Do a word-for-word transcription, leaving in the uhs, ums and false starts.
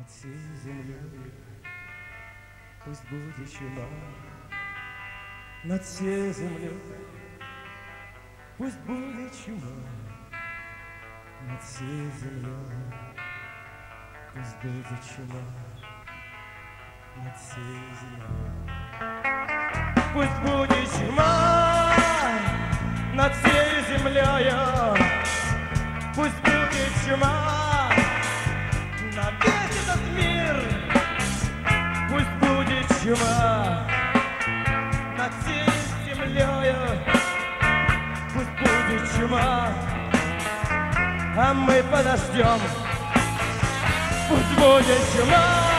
всей землей. Пусть будет чума над всей землей. Пусть будет чума над всей землей. Пусть будет чума над всей землей. Пусть будет чума над всей землей. Пусть будет чума на весь этот мир. Пусть будет чума над всей землей. Пусть будет чума, а мы подождем. Пусть будет чума.